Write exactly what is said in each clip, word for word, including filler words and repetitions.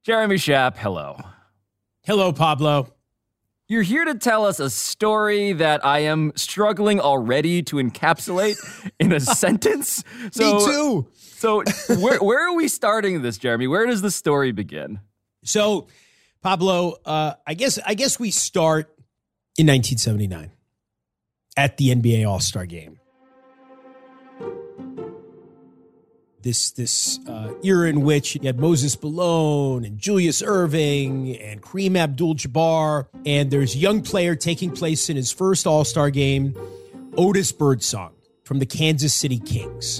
Jeremy Schaap, hello. Hello, Pablo. You're here to tell us a story that I am struggling already to encapsulate in a sentence. So, Me too. So where, where are we starting this, Jeremy? Where does the story begin? So, Pablo, uh, I guess I guess we start in nineteen seventy-nine at the N B A All-Star Game. This this uh, era in which you had Moses Malone and Julius Erving and Kareem Abdul-Jabbar, and there's a young player taking place in his first All-Star Game, Otis Birdsong from the Kansas City Kings.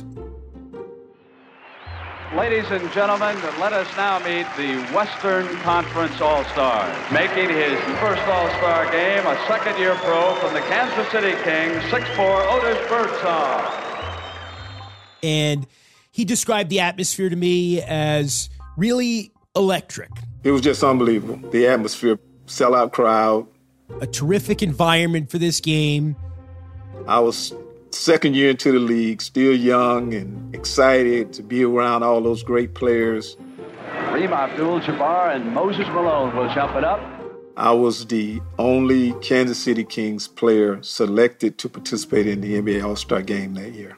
Ladies and gentlemen, let us now meet the Western Conference All-Stars. Making his first All-Star Game, a second-year pro from the Kansas City Kings, six foot four, Otis Birdsong. And he described the atmosphere to me as really electric. It was just unbelievable. The atmosphere, sellout crowd. A terrific environment for this game. I was second year into the league, still young and excited to be around all those great players. Kareem Abdul-Jabbar and Moses Malone will jump it up. I was the only Kansas City Kings player selected to participate in the N B A All-Star Game that year.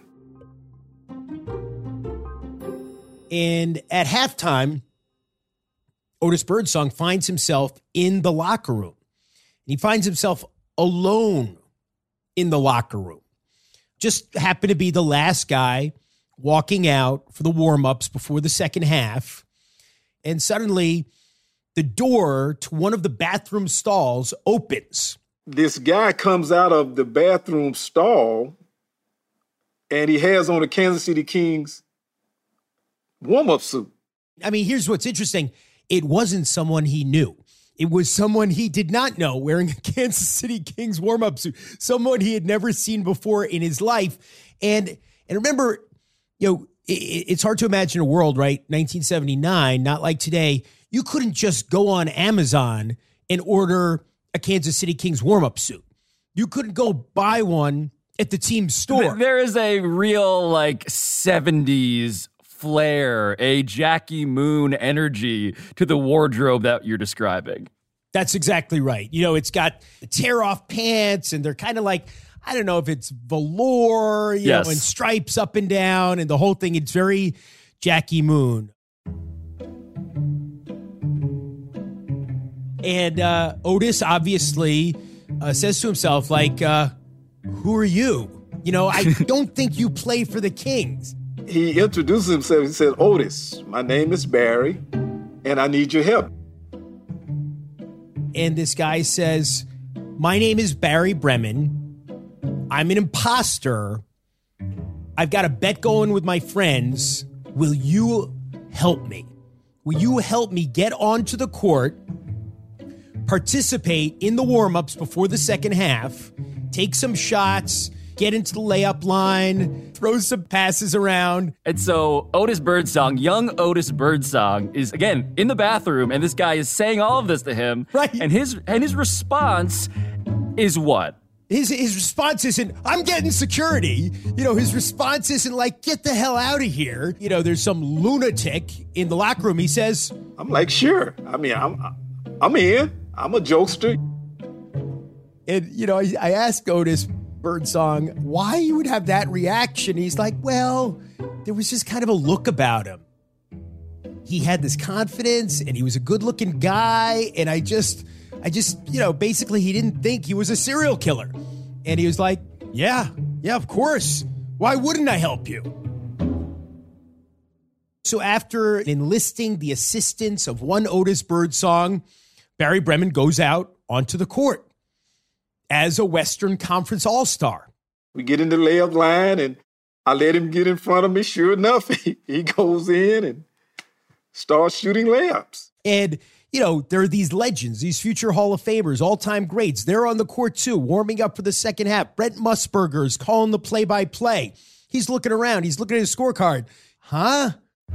And at halftime, Otis Birdsong finds himself in the locker room. He finds himself alone in the locker room. Just happened to be the last guy walking out for the warm-ups before the second half. And suddenly, the door to one of the bathroom stalls opens. This guy comes out of the bathroom stall, and he has on a Kansas City Kings warm-up suit. I mean, here's what's interesting. It wasn't someone he knew. It was someone he did not know wearing a Kansas City Kings warm-up suit, someone he had never seen before in his life. And and remember, you know, it, it's hard to imagine a world, right? nineteen seventy-nine, not like today. You couldn't just go on Amazon and order a Kansas City Kings warm-up suit. You couldn't go buy one at the team store. There is a real, like, seventies flair, a Jackie Moon energy to the wardrobe that you're describing. That's exactly right. You know, it's got the tear-off pants, and they're kind of like, I don't know if it's velour, you yes. know, and stripes up and down, and the whole thing. It's very Jackie Moon. And uh, Otis obviously uh, says to himself, like, uh, who are you? You know, I don't think you play for the Kings. He introduced himself. He said, Otis, my name is Barry, and I need your help. And this guy says, my name is Barry Bremen. I'm an imposter. I've got a bet going with my friends. Will you help me? Will you help me get onto the court, participate in the warm-ups before the second half, take some shots, get into the layup line, throw some passes around. And so Otis Birdsong, young Otis Birdsong, is, again, in the bathroom, and this guy is saying all of this to him. Right. And his and his response is what? His his response isn't, I'm getting security. You know, his response isn't like, get the hell out of here. You know, there's some lunatic in the locker room. He says, I'm like, sure. I mean, I'm I'm in. I'm a jokester. And, you know, I, I asked Otis Birdsong why you would have that reaction. He's like, well, there was just kind of a look about him. He had this confidence, and he was a good-looking guy, and I just, I just, you know, basically he didn't think he was a serial killer. And he was like, yeah, yeah, of course. Why wouldn't I help you? So after enlisting the assistance of one Otis Birdsong, Barry Bremen goes out onto the court as a Western Conference All-Star. We get in the layup line, and I let him get in front of me. Sure enough, he, he goes in and starts shooting layups. And, you know, there are these legends, these future Hall of Famers, all-time greats. They're on the court, too, warming up for the second half. Brent Musburger is calling the play-by-play. He's looking around. He's looking at his scorecard. Huh?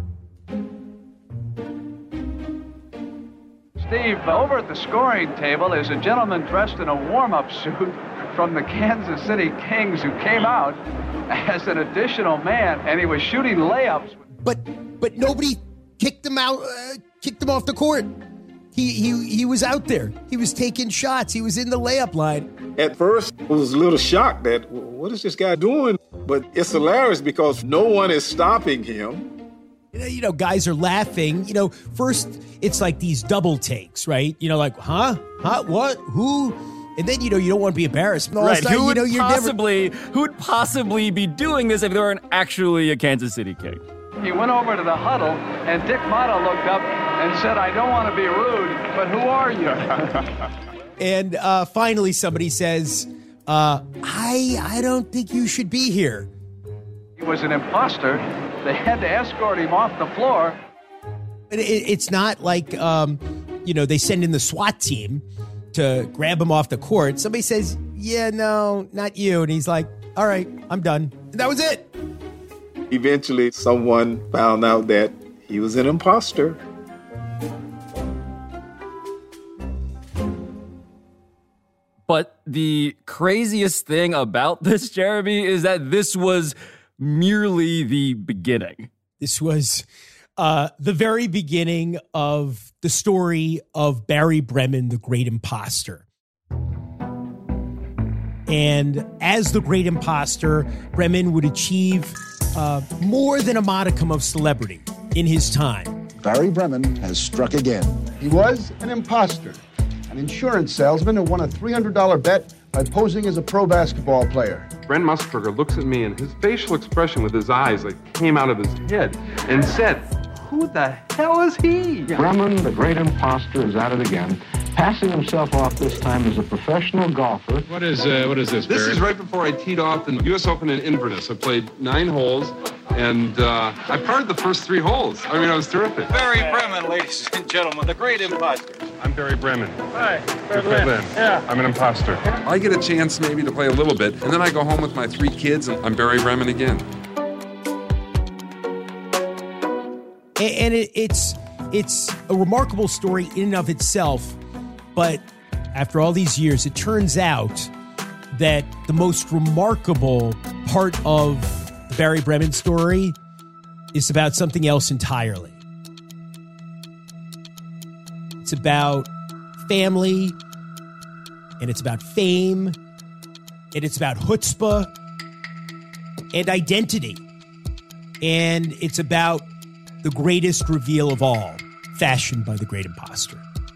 Steve, over at the scoring table is a gentleman dressed in a warm-up suit from the Kansas City Kings who came out as an additional man, and he was shooting layups. But but nobody kicked him out uh, kicked him off the court. He he he was out there. He was taking shots. He was in the layup line. At first, I was a little shocked that, what is this guy doing? But it's hilarious because no one is stopping him. You know, guys are laughing. You know, first it's like these double takes, right? You know, like, huh? Huh? What? Who? And then, you know, you don't want to be embarrassed. Right. Sudden, who would you know, you're possibly never... who would possibly be doing this if they weren't actually a Kansas City King? He went over to the huddle, and Dick Motta looked up and said, I don't want to be rude, but who are you? And uh, finally somebody says, uh, I I don't think you should be here. He was an imposter. They had to escort him off the floor. It, it, it's not like, um, you know, they send in the SWAT team to grab him off the court. Somebody says, yeah, no, not you. And he's like, all right, I'm done. And that was it. Eventually, someone found out that he was an imposter. But the craziest thing about this, Jeremy, is that this was merely the beginning. This was uh, the very beginning of the story of Barry Bremen, the great imposter. And as the great imposter, Bremen would achieve uh, more than a modicum of celebrity in his time. Barry Bremen has struck again. He was an imposter, an insurance salesman who won a three hundred dollars bet by posing as a pro basketball player. Brent Musburger looks at me, and his facial expression with his eyes like came out of his head and said, who the hell is he? Bremen, the great imposter, is at it again, passing himself off this time as a professional golfer. What is uh, what is this, This Barry? Is right before I teed off the U S Open in Inverness. I played nine holes, and uh, I parred the first three holes. I mean, I was terrific. Barry Bremen, ladies and gentlemen, the great imposter. I'm Barry Bremen. Hi, Barry Bremen. Yeah. I'm an imposter. I get a chance maybe to play a little bit, and then I go home with my three kids, and I'm Barry Bremen again. And it, it's it's a remarkable story in and of itself. But after all these years, it turns out that the most remarkable part of the Barry Bremen story is about something else entirely. It's about family, and it's about fame, and it's about chutzpah and identity. And it's about the greatest reveal of all, fashioned by the great imposter.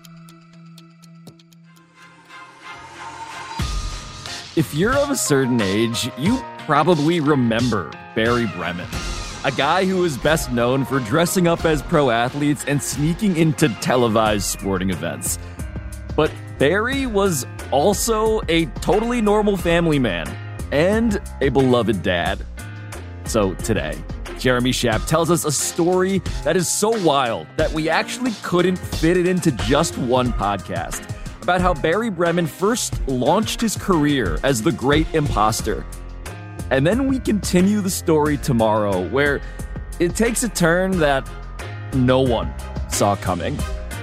If you're of a certain age, you probably remember Barry Bremen, a guy who is best known for dressing up as pro athletes and sneaking into televised sporting events. But Barry was also a totally normal family man and a beloved dad. So today, Jeremy Schaap tells us a story that is so wild that we actually couldn't fit it into just one podcast, about how Barry Bremen first launched his career as the great imposter. And then we continue the story tomorrow, where it takes a turn that no one saw coming.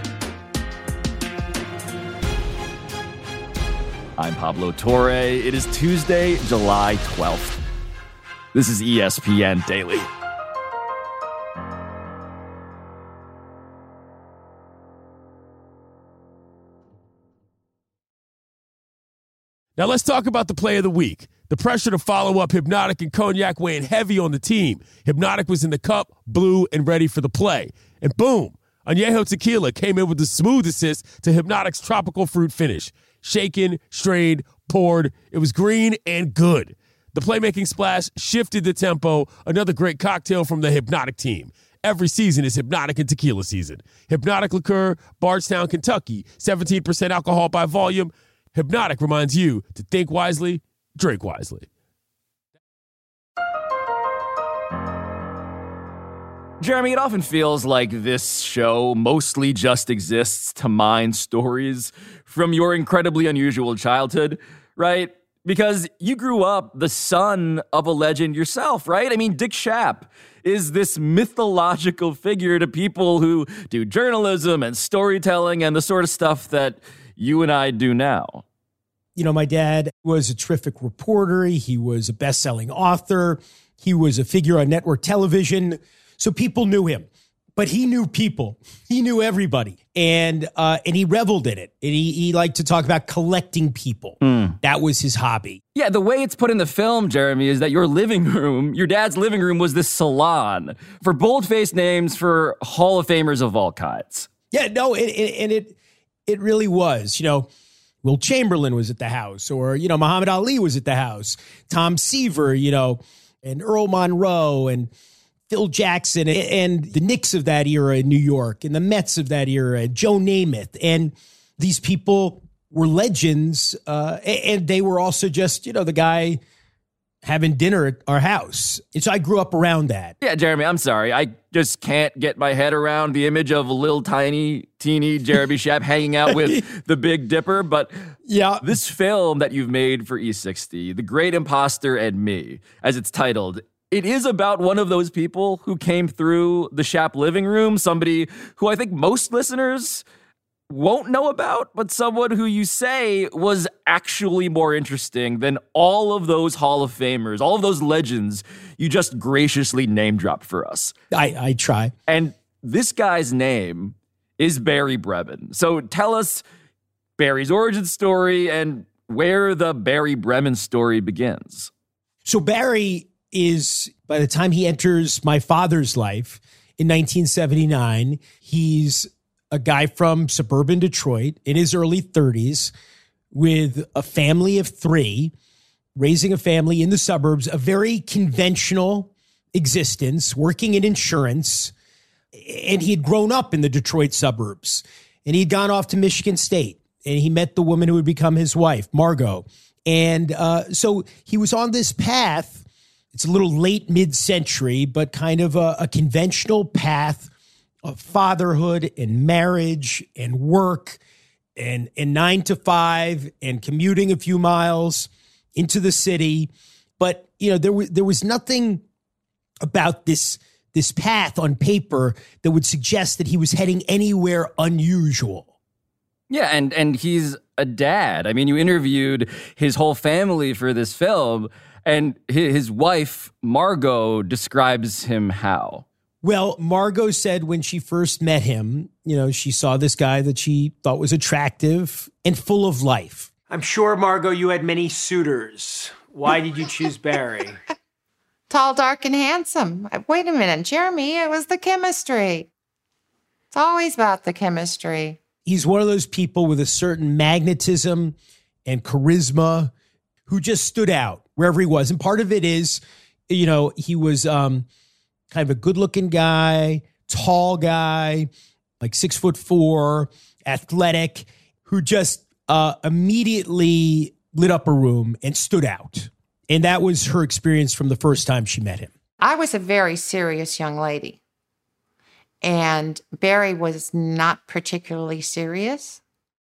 I'm Pablo Torre. It is Tuesday, July twelfth. This is E S P N Daily. Now let's talk about the play of the week. The pressure to follow up Hypnotic and Cognac weighing heavy on the team. Hypnotic was in the cup, blue, and ready for the play. And boom, Añejo Tequila came in with the smooth assist to Hypnotic's tropical fruit finish. Shaken, strained, poured. It was green and good. The playmaking splash shifted the tempo. Another great cocktail from the Hypnotic team. Every season is Hypnotic and Tequila season. Hypnotic Liqueur, Bardstown, Kentucky. seventeen percent alcohol by volume. Hypnotic reminds you to think wisely, drink wisely. Jeremy, it often feels like this show mostly just exists to mine stories from your incredibly unusual childhood, right? Because you grew up the son of a legend yourself, right? I mean, Dick Schaap is this mythological figure to people who do journalism and storytelling and the sort of stuff that you and I do now. You know, my dad was a terrific reporter. He was a best-selling author. He was a figure on network television. So people knew him. But he knew people. He knew everybody. And uh, and he reveled in it. And he, he liked to talk about collecting people. Mm. That was his hobby. Yeah, the way it's put in the film, Jeremy, is that your living room, your dad's living room was this salon for bold-faced names for Hall of Famers of all kinds. Yeah, no, and, and it it really was. You know, Will Chamberlain was at the house, or, you know, Muhammad Ali was at the house, Tom Seaver, you know, and Earl Monroe, and Phil Jackson, and the Knicks of that era in New York, and the Mets of that era, Joe Namath. And these people were legends, uh, and they were also just, you know, the guy having dinner at our house. And so I grew up around that. Yeah, Jeremy, I'm sorry. I just can't get my head around the image of little tiny, teeny Jeremy Schaap hanging out with the Big Dipper. But yeah, this film that you've made for E sixty, The Great Imposter and Me, as it's titled, it is about one of those people who came through the Schaap living room, somebody who I think most listeners won't know about, but someone who you say was actually more interesting than all of those Hall of Famers, all of those legends you just graciously name dropped for us. I, I try. And this guy's name is Barry Bremen. So tell us Barry's origin story and where the Barry Bremen story begins. So Barry is, by the time he enters my father's life in nineteen seventy-nine, he's a guy from suburban Detroit in his early thirties with a family of three, raising a family in the suburbs, a very conventional existence, working in insurance. And he had grown up in the Detroit suburbs, and he'd gone off to Michigan State, and he met the woman who would become his wife, Margot. And uh, so he was on this path. It's a little late mid-century, but kind of a, a conventional path of fatherhood and marriage and work and, and nine to five and commuting a few miles into the city. But, you know, there was, there was nothing about this, this path on paper that would suggest that he was heading anywhere unusual. Yeah, and, and he's a dad. I mean, you interviewed his whole family for this film, and his wife, Margot, describes him how? Well, Margot said when she first met him, you know, she saw this guy that she thought was attractive and full of life. I'm sure, Margot, you had many suitors. Why did you choose Barry? Tall, dark, and handsome. Wait a minute, Jeremy, it was the chemistry. It's always about the chemistry. He's one of those people with a certain magnetism and charisma who just stood out wherever he was. And part of it is, you know, he was um, kind of a good-looking guy, tall guy, like six foot four, athletic, who just uh, immediately lit up a room and stood out. And that was her experience from the first time she met him. I was a very serious young lady. And Barry was not particularly serious,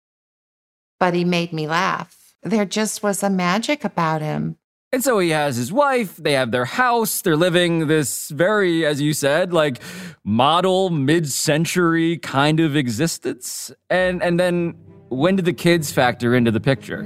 but he made me laugh. There just was a magic about him. And so he has his wife, they have their house, they're living this very, as you said, like model mid-century kind of existence. And and then when did the kids factor into the picture?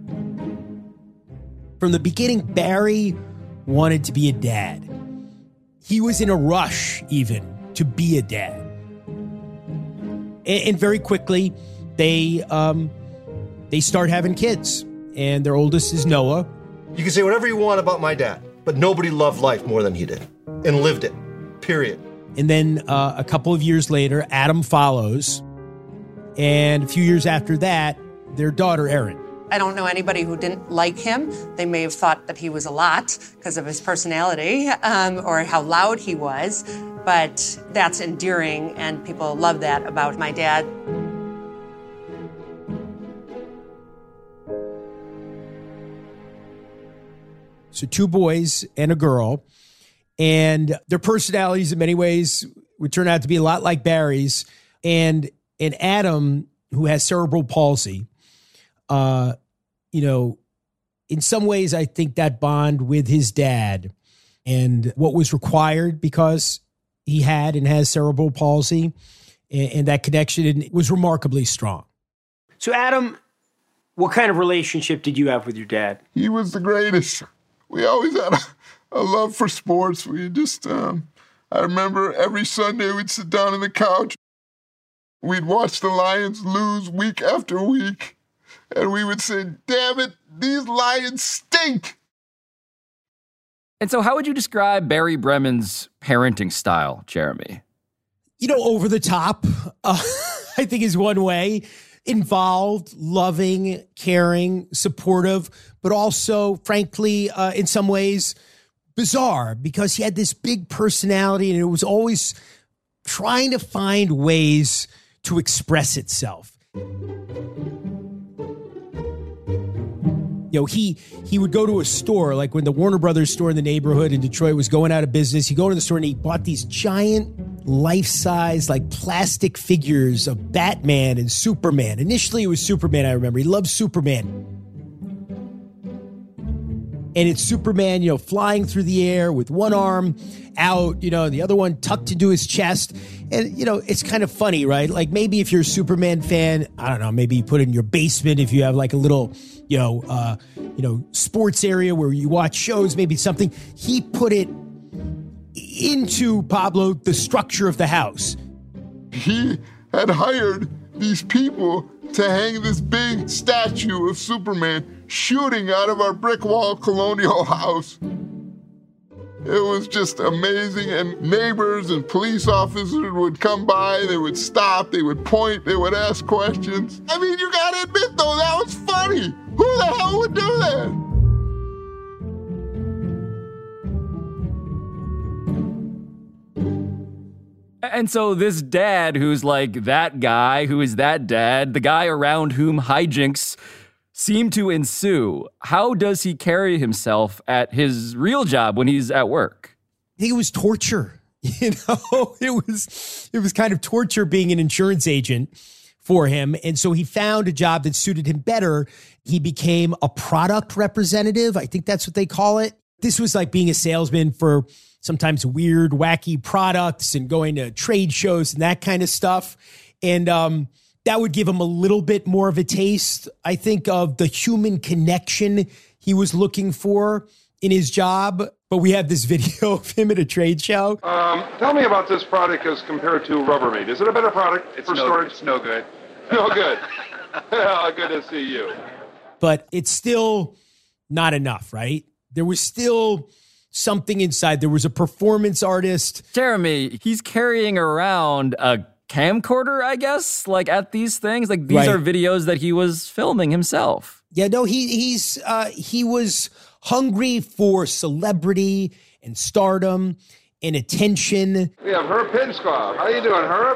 From the beginning, Barry wanted to be a dad. He was in a rush, even, to be a dad. And, and very quickly, they um, they start having kids. And their oldest is Noah. You can say whatever you want about my dad, but nobody loved life more than he did and lived it, period. And then uh, a couple of years later, Adam follows. And a few years after that, their daughter, Erin. I don't know anybody who didn't like him. They may have thought that he was a lot because of his personality um, or how loud he was, but that's endearing, and people love that about my dad. So two boys and a girl, and their personalities in many ways would turn out to be a lot like Barry's. And and Adam, who has cerebral palsy, uh, you know, in some ways, I think that bond with his dad and what was required because he had and has cerebral palsy, and, and that connection was remarkably strong. So, Adam, what kind of relationship did you have with your dad? He was the greatest. We always had a, a love for sports. We just, um, I remember every Sunday we'd sit down on the couch. We'd watch the Lions lose week after week. And we would say, damn it, these Lions stink. And so how would you describe Barry Bremen's parenting style, Jeremy? You know, over the top, uh, I think is one way. Involved, loving, caring, supportive, but also, frankly, uh, in some ways, bizarre because he had this big personality and it was always trying to find ways to express itself. You know, he he would go to a store, like when the Warner Brothers store in the neighborhood in Detroit was going out of business. He'd go to the store and he bought these giant life-size, like plastic figures of Batman and Superman. Initially, it was Superman, I remember. He loved Superman. And it's Superman, you know, flying through the air with one arm out, you know, and the other one tucked into his chest. And, you know, it's kind of funny, right? Like maybe if you're a Superman fan, I don't know, maybe you put it in your basement if you have like a little, you know, uh, you know, sports area where you watch shows, maybe something. He put it into, Pablo, the structure of the house. He had hired these people to hang this big statue of Superman shooting out of our brick wall colonial house. It was just amazing, and neighbors and police officers would come by, they would stop, they would point, they would ask questions. I mean, you gotta admit, though, that was funny. Who the hell would do that? And so this dad who's like that guy, who is that dad, the guy around whom hijinks seem to ensue, how does he carry himself at his real job when he's at work? I think it was torture. You know, it was it was kind of torture being an insurance agent for him. And so he found a job that suited him better. He became a product representative. I think that's what they call it. This was like being a salesman for sometimes weird, wacky products and going to trade shows and that kind of stuff. And um, that would give him a little bit more of a taste, I think, of the human connection he was looking for in his job. But we have this video of him at a trade show. Um, tell me about this product as compared to Rubbermaid. Is it a better product It's for no, storage? It's no good. No good. Well, good to see you. But it's still not enough, right? There was still something inside. There was a performance artist. Jeremy, he's carrying around a camcorder, I guess, like at these things. Like these Right. are videos that he was filming himself. Yeah, no, he he's uh, he was hungry for celebrity and stardom and attention. We have Herb Pinskoff. How you doing, Herb?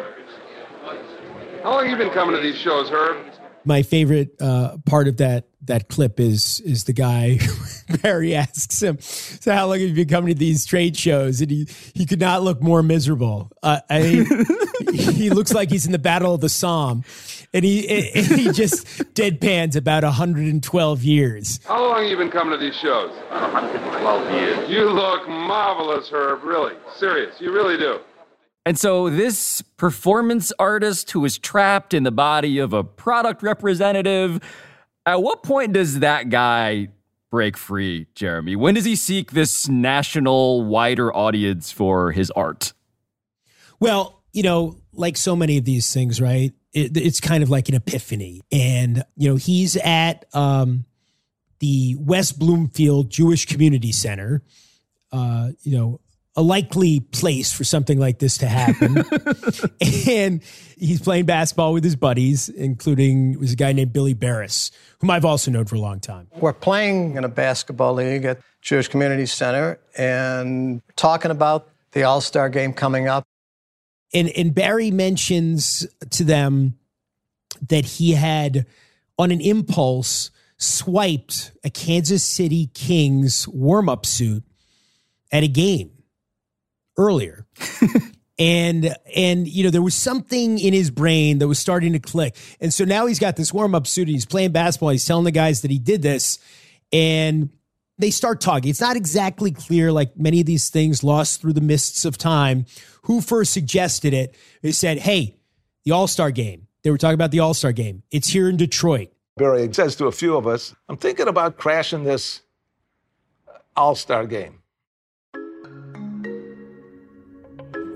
How long have you been coming to these shows, Herb? My favorite uh, part of that that clip is is the guy, Barry asks him, so how long have you been coming to these trade shows? And he, he could not look more miserable. Uh, I mean, he looks like he's in the Battle of the Somme. And he and he just deadpans about one hundred twelve years. How long have you been coming to these shows? one hundred twelve years. You look marvelous, Herb. Really. Serious. You really do. And so this performance artist who is trapped in the body of a product representative, at what point does that guy break free, Jeremy? When does he seek this national, wider audience for his art? Well, you know, like so many of these things, right? It, it's kind of like an epiphany. And, you know, he's at um, the West Bloomfield Jewish Community Center, uh, you know, a likely place for something like this to happen. And he's playing basketball with his buddies, including was a guy named Billy Barris, whom I've also known for a long time. We're playing in a basketball league at Jewish Community Center and talking about the All-Star game coming up. And, and Barry mentions to them that he had, on an impulse, swiped a Kansas City Kings warm-up suit at a game earlier. and, and, you know, there was something in his brain that was starting to click. And so now he's got this warm-up suit and he's playing basketball. He's telling the guys that he did this and they start talking. It's not exactly clear, like many of these things lost through the mists of time, who first suggested it. They said, hey, the All-Star game. They were talking about the All-Star game. It's here in Detroit. Barry says to a few of us, I'm thinking about crashing this All-Star game.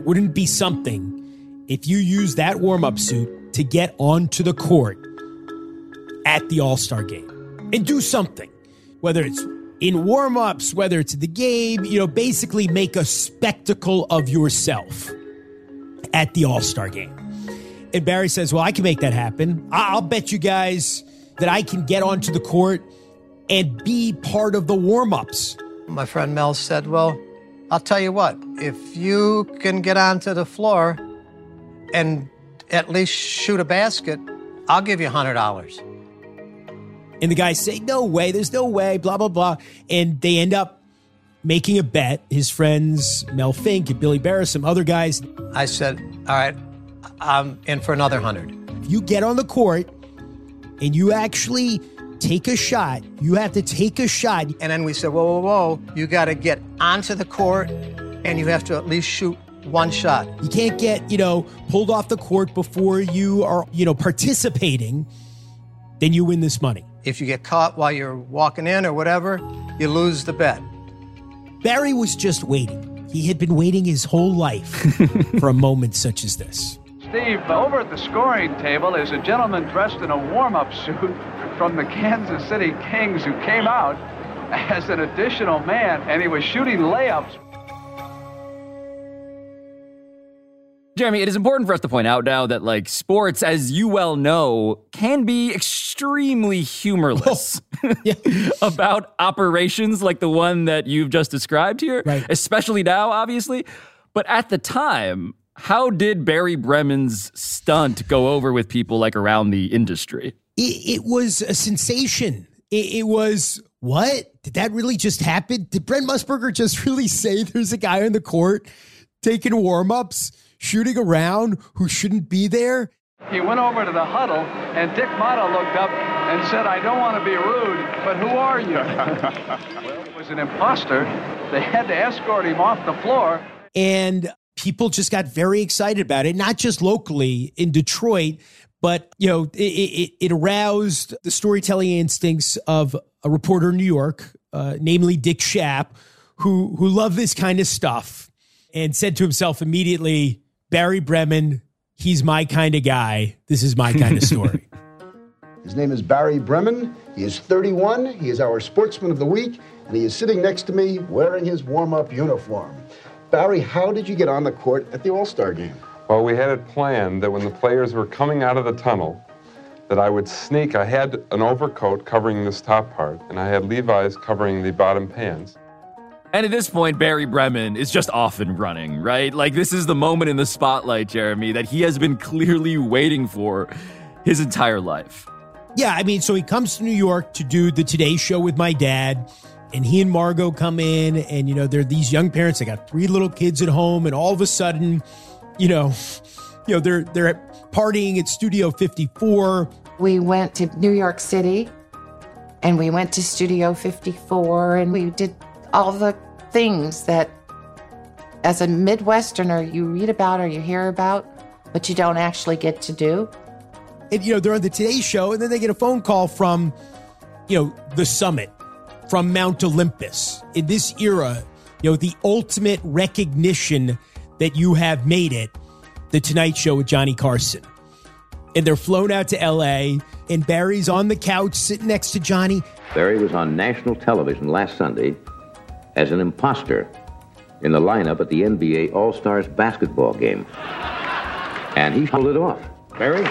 wouldn't it be something if you use that warm-up suit to get onto the court at the All-Star game and do something, whether it's in warm-ups, whether it's in the game, you know, basically make a spectacle of yourself at the All-Star game. And Barry says, well, I can make that happen. I'll bet you guys that I can get onto the court and be part of the warm-ups. My friend Mel said, well, I'll tell you what, if you can get onto the floor and at least shoot a basket, I'll give you one hundred dollars. And the guys say, no way, there's no way, blah, blah, blah. And they end up making a bet. His friends, Mel Fink and Billy Barris, some other guys. I said, all right, I'm in for another one hundred. If you get on the court and you actually take a shot, you have to take a shot. And then we said, whoa, whoa, whoa, you got to get onto the court and you have to at least shoot one shot. You can't get, you know, pulled off the court before you are, you know, participating. Then you win this money. If you get caught while you're walking in or whatever, you lose the bet. Barry was just waiting. He had been waiting his whole life for a moment such as this. Steve, over at the scoring table is a gentleman dressed in a warm-up suit from the Kansas City Kings who came out as an additional man, and he was shooting layups. Jeremy, it is important for us to point out now that, like, sports, as you well know, can be extremely humorless about operations like the one that you've just described here, right. Especially now, obviously. But at the time, how did Barry Bremen's stunt go over with people like around the industry? It, it was a sensation. It, it was, what? Did that really just happen? Did Brent Musburger just really say there's a guy on the court taking warm-ups, shooting around who shouldn't be there? He went over to the huddle, and Dick Motta looked up and said, I don't want to be rude, but who are you? Well, he was an imposter. They had to escort him off the floor. And people just got very excited about it, not just locally in Detroit, but, you know, it, it, it aroused the storytelling instincts of a reporter in New York, uh, namely Dick Schaap, who, who loved this kind of stuff and said to himself immediately, Barry Bremen, he's my kind of guy. This is my kind of story. His name is Barry Bremen. He is thirty-one. He is our Sportsman of the Week, and he is sitting next to me wearing his warm-up uniform. Barry, how did you get on the court at the All-Star game? Well, we had it planned that when the players were coming out of the tunnel, that I would sneak. I had an overcoat covering this top part, and I had Levi's covering the bottom pants. And at this point, Barry Bremen is just off and running, right? Like, this is the moment in the spotlight, Jeremy, that he has been clearly waiting for his entire life. Yeah, I mean, so he comes to New York to do the Today Show with my dad, and he and Margot come in, and, you know, they're these young parents. They got three little kids at home, and all of a sudden, you know, you know, they're they're partying at Studio fifty-four. We went to New York City, and we went to Studio fifty-four, and we did all the things that, as a Midwesterner, you read about or you hear about, but you don't actually get to do. And, you know, they're on the Today Show, and then they get a phone call from, you know, the summit, from Mount Olympus. In this era, you know, the ultimate recognition that you have made it, The Tonight Show with Johnny Carson. And they're flown out to L A, and Barry's on the couch sitting next to Johnny. Barry was on national television last Sunday as an imposter in the lineup at the N B A All-Stars basketball game. And he pulled it off. Barry?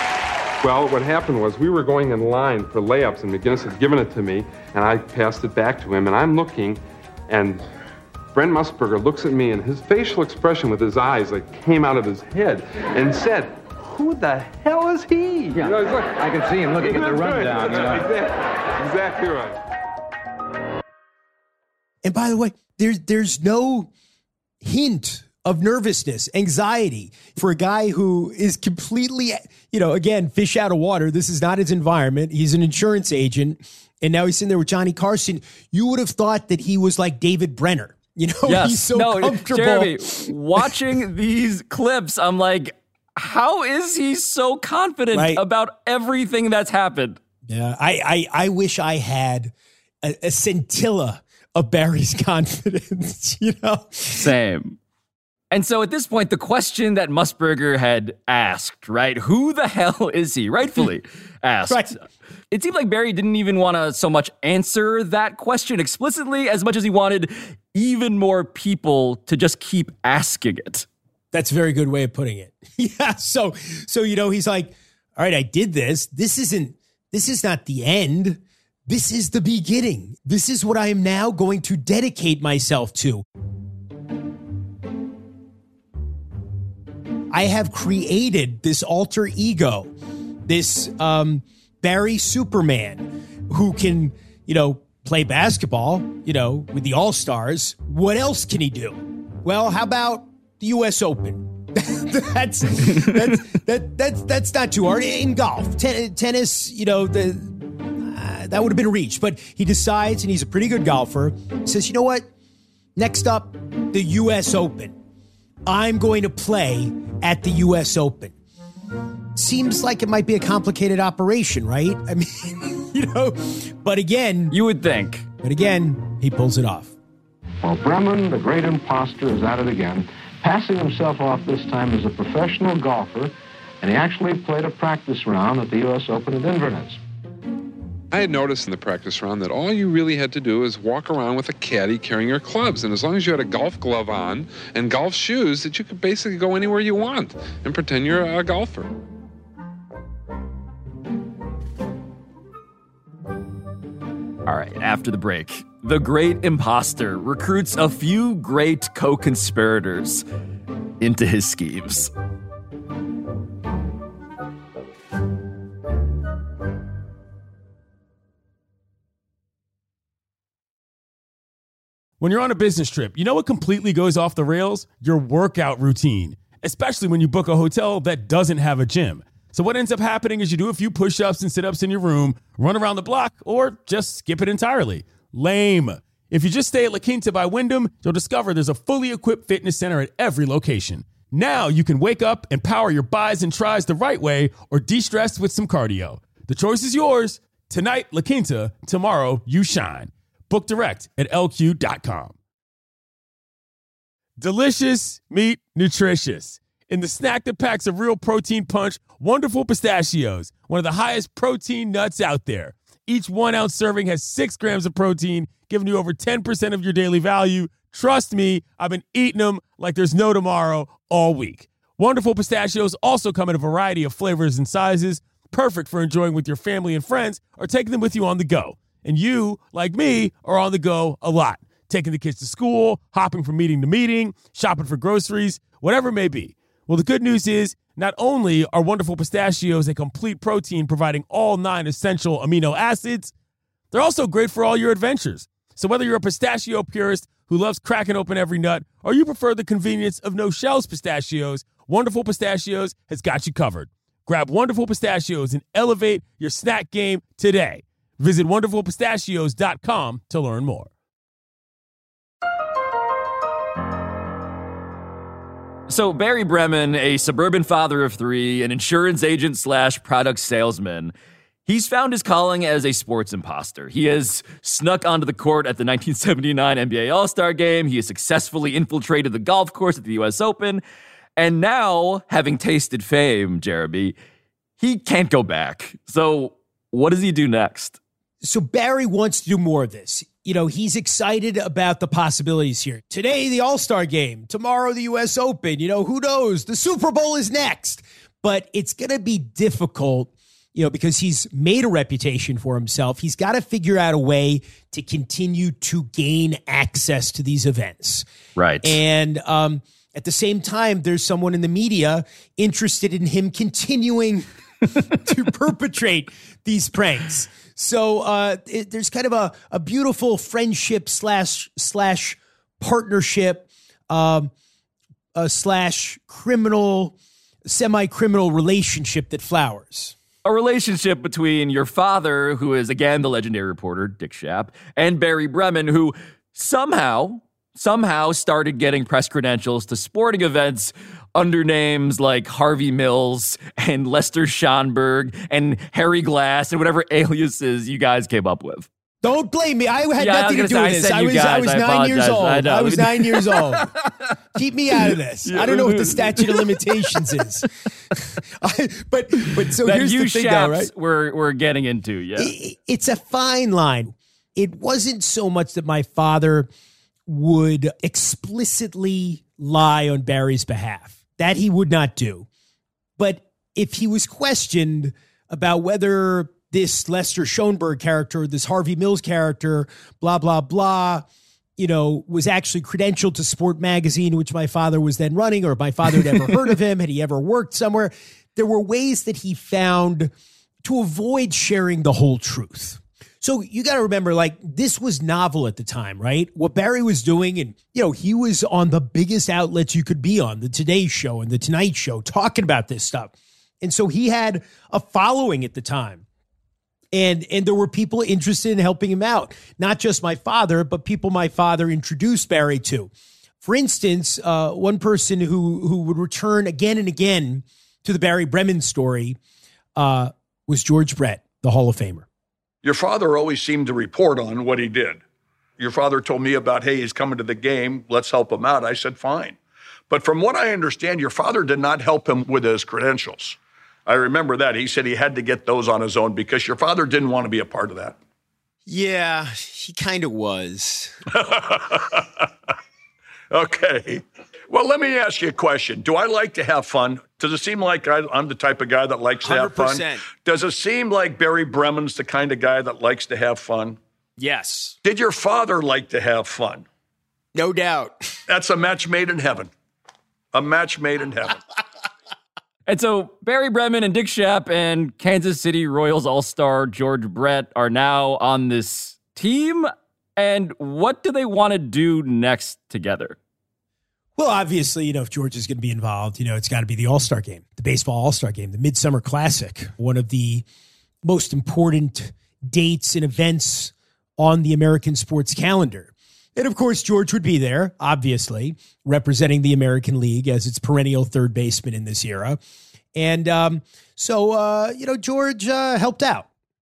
Well, what happened was we were going in line for layups, and McGinnis had given it to me, and I passed it back to him, and I'm looking, and Brent Musburger looks at me, and his facial expression with his eyes like came out of his head and said, who the hell is he? Yeah, you know, like, I can see him looking at the rundown. That's You know. right, exactly, exactly right. And by the way, there's there's no hint of nervousness, anxiety for a guy who is completely, you know, again, fish out of water. This is not his environment. He's an insurance agent. And now he's sitting there with Johnny Carson. You would have thought that he was like David Brenner. You know, yes. he's so no, comfortable. Jeremy, watching these clips, I'm like, how is he so confident right. about everything that's happened? Yeah, I I, I wish I had a, a scintilla of Barry's confidence, you know? Same. And so at this point, the question that Musburger had asked, right? Who the hell is he? Rightfully asked. Right. It seemed like Barry didn't even want to so much answer that question explicitly as much as he wanted even more people to just keep asking it. That's a very good way of putting it. Yeah. So, so, you know, he's like, all right, I did this. This isn't, this is not the end. This is the beginning. This is what I am now going to dedicate myself to. I have created this alter ego, this um, Barry Superman who can, you know, play basketball, you know, with the All-Stars. What else can he do? Well, how about the U S Open? that's, that's, that, that's, that's not too hard. In golf, ten, tennis, you know, the uh, that would have been reached. But he decides, and he's a pretty good golfer, says, you know what? Next up, the U S Open. I'm going to play at the U S Open. Seems like it might be a complicated operation, right? I mean, you know, but again... You would think. But again, he pulls it off. Well, Bremen, the great imposter, is at it again, passing himself off this time as a professional golfer, and he actually played a practice round at the U S Open at Inverness. I had noticed in the practice round that all you really had to do is walk around with a caddy carrying your clubs, and as long as you had a golf glove on and golf shoes, that you could basically go anywhere you want and pretend you're a golfer. All right, after the break, the great imposter recruits a few great co-conspirators into his schemes. When you're on a business trip, you know what completely goes off the rails? Your workout routine, especially when you book a hotel that doesn't have a gym. So what ends up happening is you do a few push-ups and sit-ups in your room, run around the block, or just skip it entirely. Lame. If you just stay at La Quinta by Wyndham, you'll discover there's a fully equipped fitness center at every location. Now you can wake up and power your buys and tries the right way or de-stress with some cardio. The choice is yours. Tonight, La Quinta. Tomorrow, you shine. Book direct at L Q dot com. Delicious meat nutritious. In the snack that packs a real protein punch, Wonderful Pistachios, one of the highest protein nuts out there. Each one ounce serving has six grams of protein, giving you over ten percent of your daily value. Trust me, I've been eating them like there's no tomorrow all week. Wonderful Pistachios also come in a variety of flavors and sizes, perfect for enjoying with your family and friends or taking them with you on the go. And you, like me, are on the go a lot, taking the kids to school, hopping from meeting to meeting, shopping for groceries, whatever it may be. Well, the good news is not only are Wonderful Pistachios a complete protein providing all nine essential amino acids, they're also great for all your adventures. So whether you're a pistachio purist who loves cracking open every nut or you prefer the convenience of no-shells pistachios, Wonderful Pistachios has got you covered. Grab Wonderful Pistachios and elevate your snack game today. Visit wonderful pistachios dot com to learn more. So Barry Bremen, a suburban father of three, an insurance agent slash product salesman, he's found his calling as a sports imposter. He has snuck onto the court at the nineteen seventy-nine N B A All-Star Game. He has successfully infiltrated the golf course at the U S Open. And now, having tasted fame, Jeremy, he can't go back. So what does he do next? So Barry wants to do more of this. You know, he's excited about the possibilities here. Today, the All-Star Game. Tomorrow, the U S Open. You know, who knows? The Super Bowl is next. But it's going to be difficult, you know, because he's made a reputation for himself. He's got to figure out a way to continue to gain access to these events. Right. And um, at the same time, there's someone in the media interested in him continuing to perpetrate these pranks. So uh, it, there's kind of a, a beautiful friendship slash slash partnership um, uh, slash criminal, semi-criminal relationship that flowers. A relationship between your father, who is, again, the legendary reporter, Dick Schaap, and Barry Bremen, who somehow, somehow started getting press credentials to sporting events under names like Harvey Mills and Lester Schonberg and Harry Glass and whatever aliases you guys came up with. Don't blame me. I had Yeah, I nothing was to do gonna with say, this. I I said was you I was guys. I nine years apologize. old. I know. I was nine years old. Keep me out of this. Yeah, I don't know what the statute of limitations is. I, but but so that here's you the thing, though, shaps right? we're we're getting into. Yeah, It- it's a fine line. It wasn't so much that my father would explicitly lie on Barry's behalf. That he would not do. But if he was questioned about whether this Lester Schoenberg character, this Harvey Mills character, blah, blah, blah, you know, was actually credentialed to Sport Magazine, which my father was then running, or my father had ever heard of him, had he ever worked somewhere, there were ways that he found to avoid sharing the whole truth. So you got to remember, like, this was novel at the time, right? What Barry was doing, and, you know, he was on the biggest outlets you could be on, the Today Show and the Tonight Show, talking about this stuff. And so he had a following at the time. And and there were people interested in helping him out. Not just my father, but people my father introduced Barry to. For instance, uh, one person who, who would return again and again to the Barry Bremen story uh, was George Brett, the Hall of Famer. Your father always seemed to report on what he did. Your father told me about, hey, he's coming to the game, let's help him out. I said, fine. But from what I understand, your father did not help him with his credentials. I remember that. He said he had to get those on his own because your father didn't want to be a part of that. Yeah, he kind of was. Okay. Well, let me ask you a question. Do I like to have fun? Does it seem like I, I'm the type of guy that likes to have fun? one hundred percent. Does it seem like Barry Bremen's the kind of guy that likes to have fun? Yes. Did your father like to have fun? No doubt. That's a match made in heaven. A match made in heaven. And so Barry Bremen and Dick Schaap and Kansas City Royals all-star George Brett are now on this team. And what do they want to do next together? Well, obviously, you know, if George is going to be involved, you know, it's got to be the All-Star game, the baseball All-Star game, the Midsummer Classic, one of the most important dates and events on the American sports calendar. And of course, George would be there, obviously, representing the American League as its perennial third baseman in this era. And um, so, uh, you know, George uh, helped out.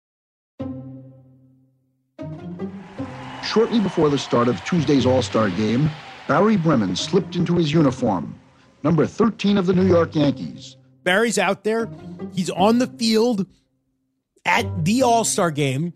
Shortly before the start of Tuesday's All-Star game, Barry Bremen slipped into his uniform, number thirteen of the New York Yankees. Barry's out there. He's on the field at the All-Star game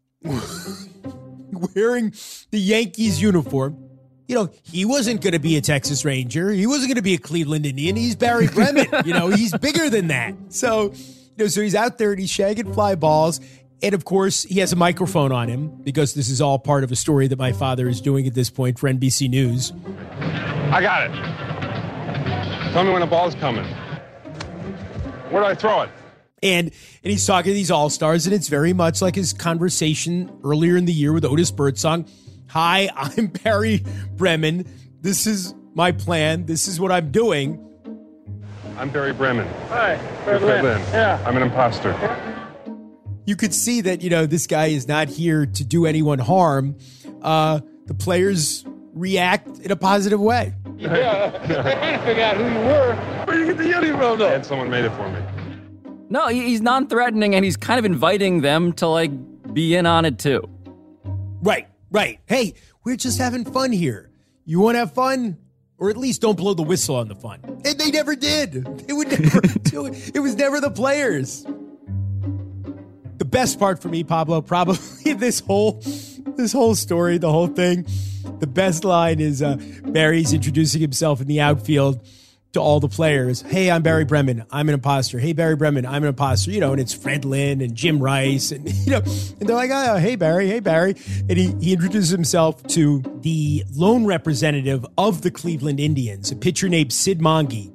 wearing the Yankees uniform. You know, he wasn't going to be a Texas Ranger. He wasn't going to be a Cleveland Indian. He's Barry Bremen. You know, he's bigger than that. So, you know, so he's out there and he's shagging fly balls. And of course, he has a microphone on him because this is all part of a story that my father is doing at this point for N B C News. I got it. Tell me when the ball's coming. Where do I throw it? And and he's talking to these all-stars, and it's very much like his conversation earlier in the year with Otis Birdsong. Hi, I'm Barry Bremen. This is my plan. This is what I'm doing. I'm Barry Bremen. Hi, Fred Lynn. Lynn. Yeah. I'm an imposter. You could see that, you know, this guy is not here to do anyone harm. Uh, the players react in a positive way. Yeah, they're trying to figure out who you were. Where did you get the uniform, though? And someone made it for me. No, he- he's non-threatening, and he's kind of inviting them to, like, be in on it, too. Right, right. Hey, we're just having fun here. You want to have fun? Or at least don't blow the whistle on the fun. And they never did. They would never do it. It was never the players. The best part for me, Pablo, probably this whole this whole story, the whole thing, the best line is uh, Barry's introducing himself in the outfield to all the players. Hey, I'm Barry Bremen. I'm an imposter. Hey, Barry Bremen. I'm an imposter. You know, and it's Fred Lynn and Jim Rice. And, you know, and they're like, oh, hey, Barry. Hey, Barry. And he, he introduces himself to the lone representative of the Cleveland Indians, a pitcher named Sid Monge.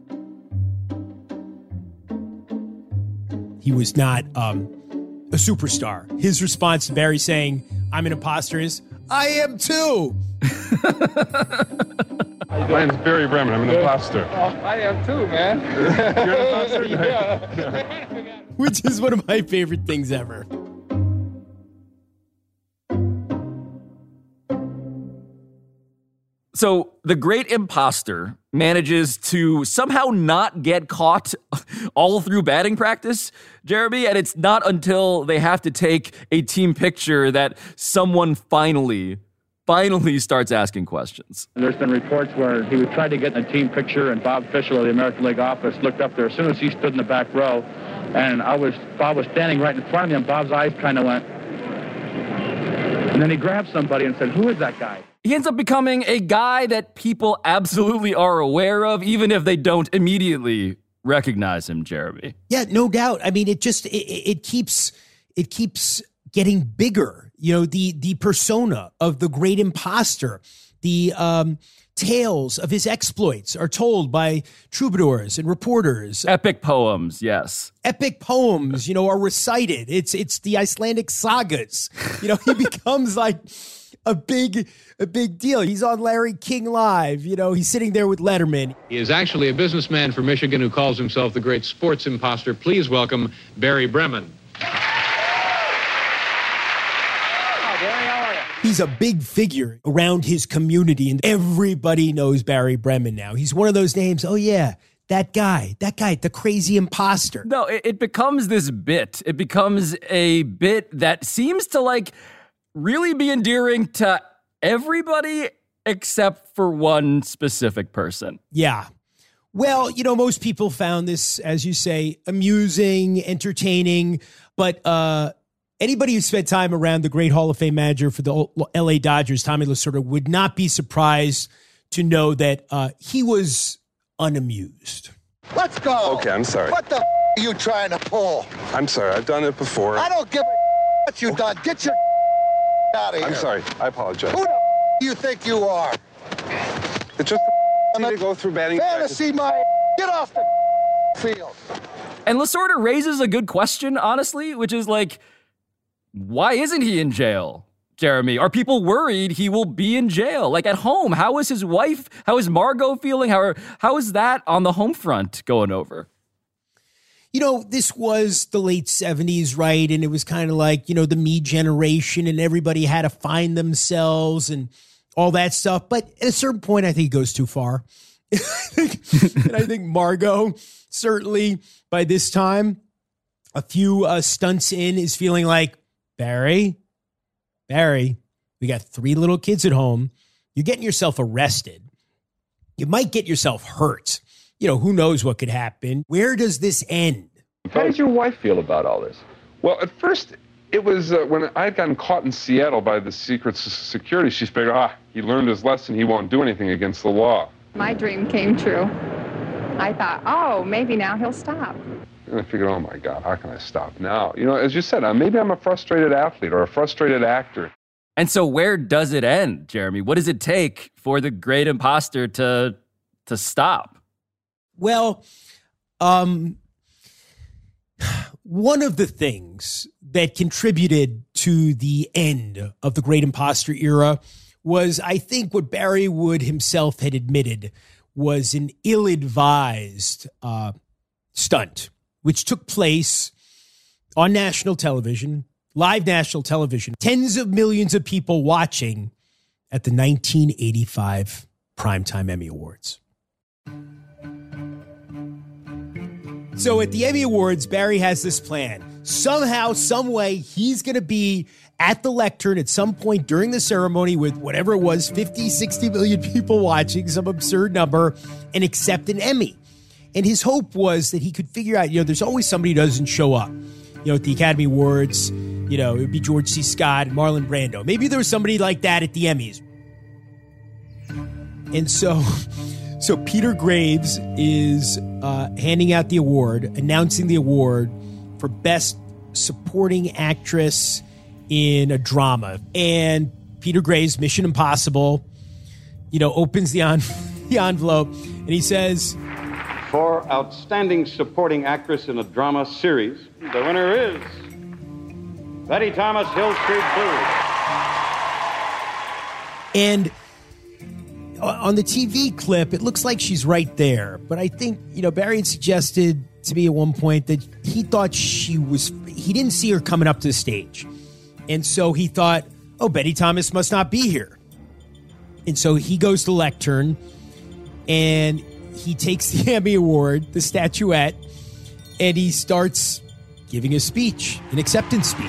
He was not um, a superstar. His response to Barry saying, I'm an imposter is, I am too. My name's Barry Bremen. I'm an imposter. Oh, I am too, man. You're an imposter? Yeah. Which is one of my favorite things ever. So the great imposter manages to somehow not get caught all through batting practice, Jeremy, and it's not until they have to take a team picture that someone finally, finally starts asking questions. There's been reports where he would try to get in a team picture, and Bob Fischel of the American League office looked up there as soon as he stood in the back row, and I was Bob was standing right in front of me, and Bob's eyes kind of went, and then he grabbed somebody and said, "Who is that guy?" He ends up becoming a guy that people absolutely are aware of, even if they don't immediately recognize him, Jeremy. Yeah, no doubt. I mean, it just, it, it keeps, it keeps getting bigger. You know, the, the persona of the great imposter, the um, tales of his exploits are told by troubadours and reporters. Epic poems, yes. Epic poems, you know, are recited. It's, it's the Icelandic sagas. You know, he becomes like a big, a big deal. He's on Larry King Live. You know, he's sitting there with Letterman. He is actually a businessman from Michigan who calls himself the great sports imposter. Please welcome Barry Bremen. He's a big figure around his community, and everybody knows Barry Bremen now. He's one of those names. Oh, yeah, that guy, that guy, the crazy imposter. No, it, it becomes this bit. It becomes a bit that seems to, like, really be endearing to everybody except for one specific person. Yeah. Well, you know, most people found this, as you say, amusing, entertaining, but uh, anybody who spent time around the great Hall of Fame manager for the L A Dodgers, Tommy Lasorda, would not be surprised to know that uh, he was unamused. Let's go. Okay, I'm sorry. What the f- are you trying to pull? I'm sorry. I've done it before. I don't give a what you've done. Get your out of here. I'm sorry. I apologize. Who the f- do you think you are? It's just me to go through batting fantasy, my get off the field. And Lasorda raises a good question, honestly, which is like, why isn't he in jail, Jeremy? Are people worried he will be in jail? Like at home, how is his wife? How is Margot feeling? How, are, how is that on the home front going over? You know, this was the late seventies, right? And it was kind of like, you know, the me generation and everybody had to find themselves and all that stuff. But at a certain point, I think it goes too far. And I think Margot, certainly by this time, a few uh, stunts in, is feeling like, Barry, Barry, we got three little kids at home. You're getting yourself arrested. You might get yourself hurt. You know, who knows what could happen? Where does this end? How did your wife feel about all this? Well, at first, it was uh, when I had gotten caught in Seattle by the Secret Security, she figured, ah, he learned his lesson. He won't do anything against the law. My dream came true. I thought, oh, maybe now he'll stop. And I figured, oh, my God, how can I stop now? You know, as you said, uh, maybe I'm a frustrated athlete or a frustrated actor. And so where does it end, Jeremy? What does it take for the great imposter to to stop? Well, um, one of the things that contributed to the end of the great imposter era was, I think, what Barry Wood himself had admitted was an ill-advised uh, stunt, which took place on national television, live national television, tens of millions of people watching at the nineteen eighty-five Primetime Emmy Awards. So at the Emmy Awards, Barry has this plan. Somehow, some way, he's going to be at the lectern at some point during the ceremony with whatever it was, fifty, sixty million people watching, some absurd number, and accept an Emmy. And his hope was that he could figure out, you know, there's always somebody who doesn't show up. You know, at the Academy Awards, you know, it would be George C. Scott and Marlon Brando. Maybe there was somebody like that at the Emmys. And so... So Peter Graves is uh, handing out the award, announcing the award for Best Supporting Actress in a Drama. And Peter Graves, Mission Impossible, you know, opens the, en- the envelope and he says, for Outstanding Supporting Actress in a Drama Series, the winner is Betty Thomas, Hill Street Blues. And on the T V clip, it looks like she's right there. But I think, you know, Barry had suggested to me at one point that he thought she was, he didn't see her coming up to the stage. And so he thought, oh, Betty Thomas must not be here. And so he goes to the lectern, and he takes the Emmy Award, the statuette, and he starts giving a speech, an acceptance speech.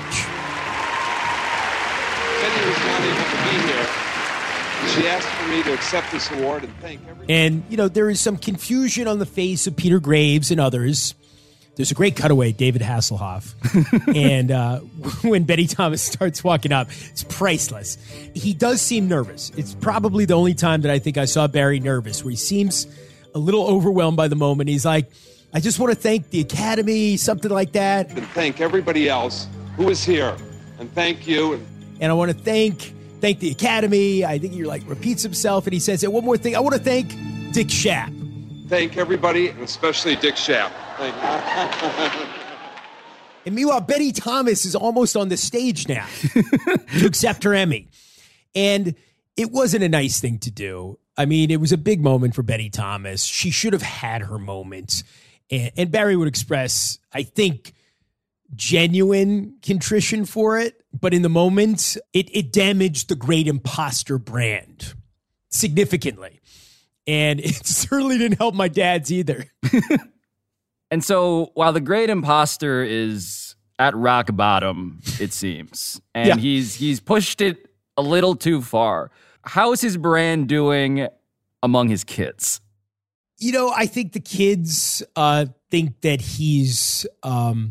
Jenny was not able to be here. She asked for me to accept this award and thank everyone. And, you know, there is some confusion on the face of Peter Graves and others. There's a great cutaway, David Hasselhoff. and uh, when Betty Thomas starts walking up, it's priceless. He does seem nervous. It's probably the only time that I think I saw Barry nervous, where he seems a little overwhelmed by the moment. He's like, I just want to thank the Academy, something like that. And thank everybody else who is here. And thank you. And I want to thank thank the Academy. I think he like repeats himself, and he says, and one more thing, I want to thank Dick Schaap. Thank everybody, and especially Dick Schaap. Thank you. And meanwhile, Betty Thomas is almost on the stage now to accept her Emmy. And it wasn't a nice thing to do. I mean, it was a big moment for Betty Thomas. She should have had her moment. And, and Barry would express, I think, genuine contrition for it. But in the moment, it, it damaged the Great Imposter brand significantly. And it certainly didn't help my dad's either. And so while the Great Imposter is at rock bottom, it seems, and yeah. he's he's pushed it a little too far, how is his brand doing among his kids? You know, I think the kids uh, think that he's um,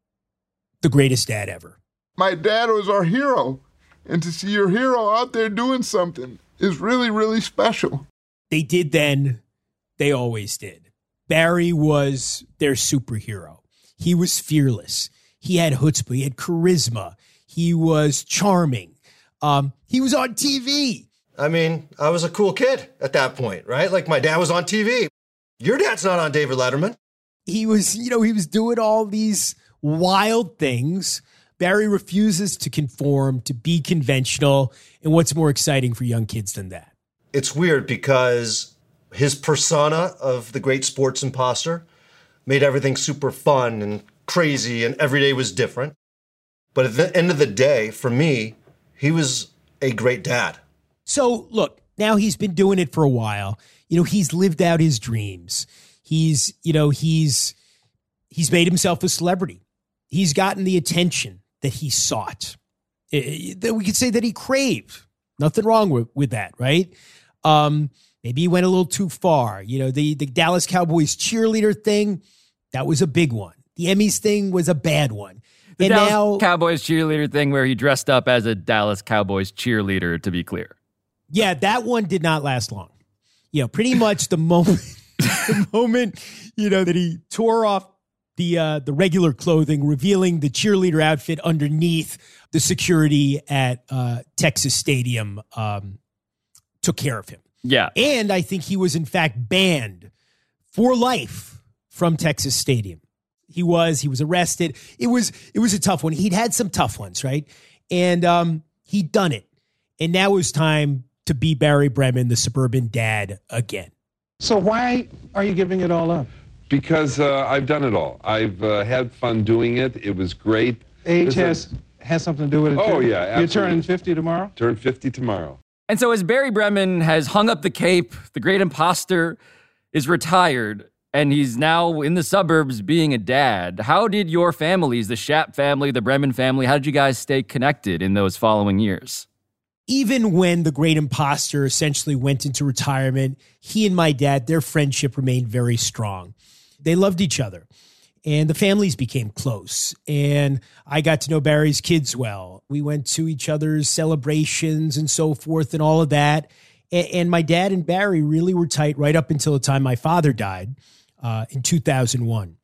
the greatest dad ever. My dad was our hero, and to see your hero out there doing something is really, really special. They did then, they always did. Barry was their superhero. He was fearless. He had chutzpah. He had charisma. He was charming. Um, he was on T V. I mean, I was a cool kid at that point, right? Like my dad was on T V. Your dad's not on David Letterman. He was, you know, he was doing all these wild things. Barry refuses to conform, to be conventional. And what's more exciting for young kids than that? It's weird because his persona of the great sports imposter made everything super fun and crazy, and every day was different. But at the end of the day, for me, he was a great dad. So, look, now he's been doing it for a while. You know, he's lived out his dreams. He's, you know, he's he's made himself a celebrity. He's gotten the attention that he sought. That we could say that he craved. Nothing wrong with, with that, right? Um, maybe he went a little too far. You know, the, the Dallas Cowboys cheerleader thing, that was a big one. The Emmys thing was a bad one. The and Dallas now, Cowboys cheerleader thing where he dressed up as a Dallas Cowboys cheerleader, to be clear. Yeah, that one did not last long. You know, pretty much the moment, the moment, you know, that he tore off the uh, the regular clothing, revealing the cheerleader outfit underneath, the security at uh, Texas Stadium um, took care of him. Yeah. And I think he was, in fact, banned for life from Texas Stadium. He was, he was arrested. It was, it was a tough one. He'd had some tough ones, right? And um, he'd done it. And now it was time to be Barry Bremen, the suburban dad, again. So why are you giving it all up? Because uh, I've done it all. I've uh, had fun doing it. It was great. Age There's has, a... has something to do with it, Oh, too? yeah, absolutely. You're turning fifty tomorrow? Turn fifty tomorrow. And so as Barry Bremen has hung up the cape, the Great Imposter is retired, and he's now in the suburbs being a dad. How did your families, the Schaap family, the Bremen family, how did you guys stay connected in those following years? Even when the Great Imposter essentially went into retirement, he and my dad, their friendship remained very strong. They loved each other, and the families became close. And I got to know Barry's kids well. We went to each other's celebrations and so forth and all of that. And, and my dad and Barry really were tight right up until the time my father died uh, in two thousand one.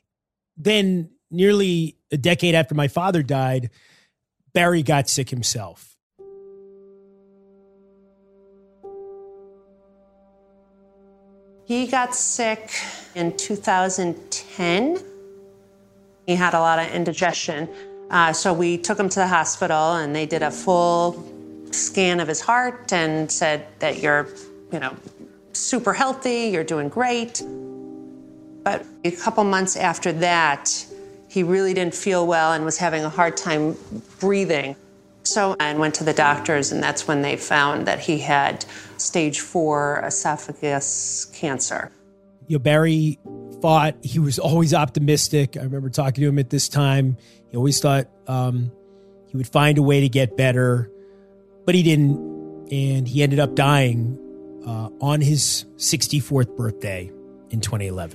Then nearly a decade after my father died, Barry got sick himself. He got sick in two thousand ten. He had a lot of indigestion. Uh, so we took him to the hospital, and they did a full scan of his heart and said that you're, you know, super healthy, you're doing great. But a couple months after that, he really didn't feel well and was having a hard time breathing. So I went to the doctors, and that's when they found that he had stage four esophagus cancer. You know, Barry fought. He was always optimistic. I remember talking to him at this time. He always thought um, he would find a way to get better, but he didn't. And he ended up dying uh, on his sixty-fourth birthday in twenty eleven.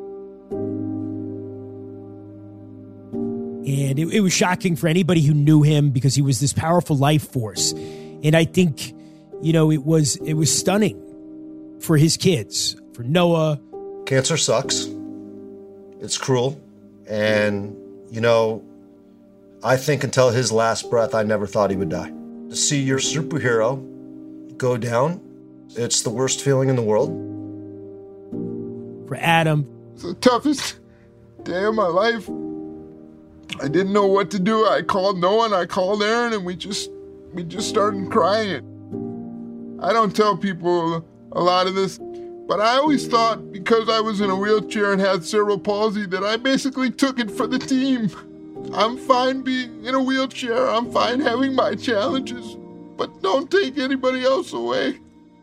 And it, it was shocking for anybody who knew him because he was this powerful life force. And I think, you know, it was it was stunning for his kids, for Noah. Cancer sucks. It's cruel. And, you know, I think until his last breath, I never thought he would die. To see your superhero go down, it's the worst feeling in the world. For Adam. It's the toughest day of my life. I didn't know what to do. I called Noah and I called Aaron, and we just we just started crying. I don't tell people a lot of this, but I always thought because I was in a wheelchair and had cerebral palsy that I basically took it for the team. I'm fine being in a wheelchair. I'm fine having my challenges, but don't take anybody else away.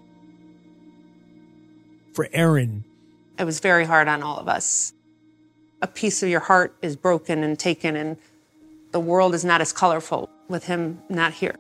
For Aaron. It was very hard on all of us. A piece of your heart is broken and taken, and the world is not as colorful with him not here.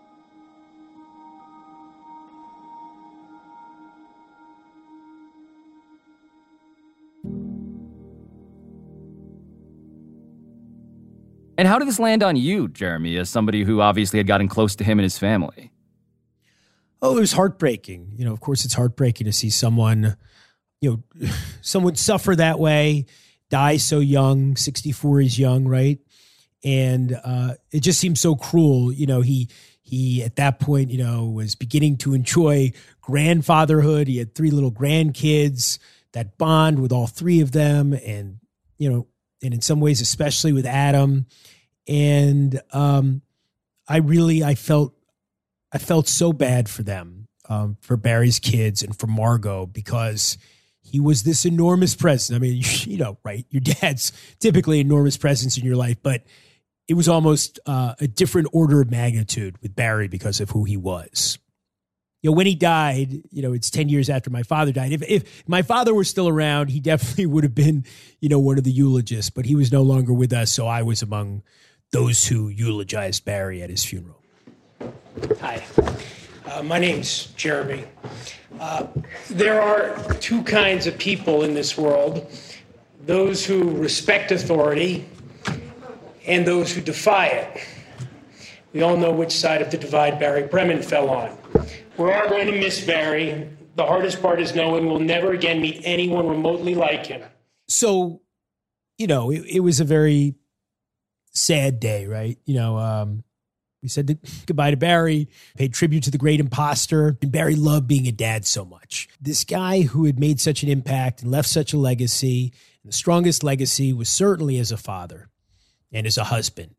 And how did this land on you, Jeremy, as somebody who obviously had gotten close to him and his family? Oh, it was heartbreaking. You know, of course, it's heartbreaking to see someone, you know, someone suffer that way, die so young. sixty-four is young, right? And uh, it just seems so cruel. You know, he he at that point, you know, was beginning to enjoy grandfatherhood. He had three little grandkids, that bond with all three of them, and you know, and in some ways, especially with Adam. And um, I really, I felt, I felt so bad for them, um, for Barry's kids and for Margot, because he was this enormous presence. I mean, you know, right? Your dad's typically enormous presence in your life, but it was almost uh, a different order of magnitude with Barry because of who he was. You know, when he died, you know, it's ten years after my father died. If if my father were still around, he definitely would have been, you know, one of the eulogists, but he was no longer with us. So I was among those who eulogized Barry at his funeral. Hi, uh, my name's Jeremy. Uh, there are two kinds of people in this world, those who respect authority and those who defy it. We all know which side of the divide Barry Bremen fell on. We're all going to miss Barry. The hardest part is knowing we'll never again meet anyone remotely like him. So, you know, it, it was a very sad day, right? You know, um, we said goodbye to Barry, paid tribute to the great imposter, and Barry loved being a dad so much. This guy who had made such an impact and left such a legacy, and the strongest legacy was certainly as a father and as a husband.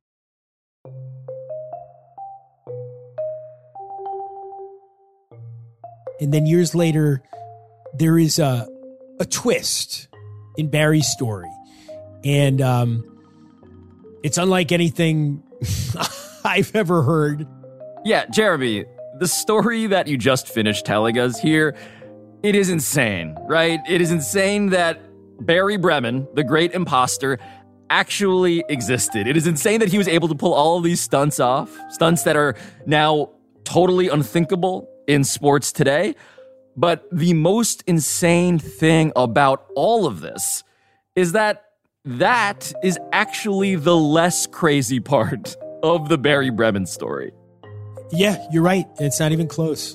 And then years later, there is a a twist in Barry's story. And um, it's unlike anything I've ever heard. Yeah, Jeremy, the story that you just finished telling us here, it is insane, right? It is insane that Barry Bremen, the great imposter, actually existed. It is insane that he was able to pull all of these stunts off, stunts that are now totally unthinkable in sports today. But the most insane thing about all of this is that that is actually the less crazy part of the Barry Bremen story. Yeah, you're right. It's not even close.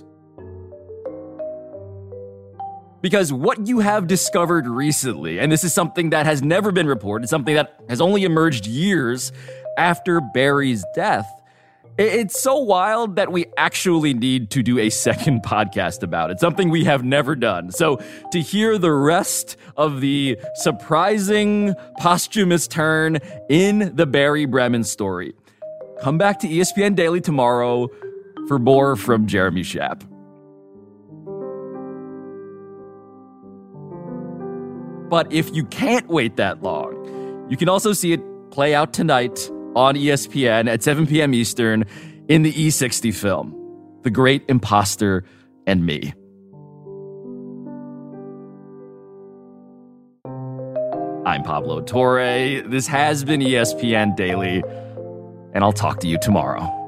Because what you have discovered recently, and this is something that has never been reported, something that has only emerged years after Barry's death, it's so wild that we actually need to do a second podcast about it, something we have never done. So to hear the rest of the surprising posthumous turn in the Barry Bremen story, come back to E S P N Daily tomorrow for more from Jeremy Schaap. But if you can't wait that long, you can also see it play out tonight on E S P N at seven p.m. Eastern in the E sixty film, The Great Imposter and Me. I'm Pablo Torre. This has been E S P N Daily, and I'll talk to you tomorrow.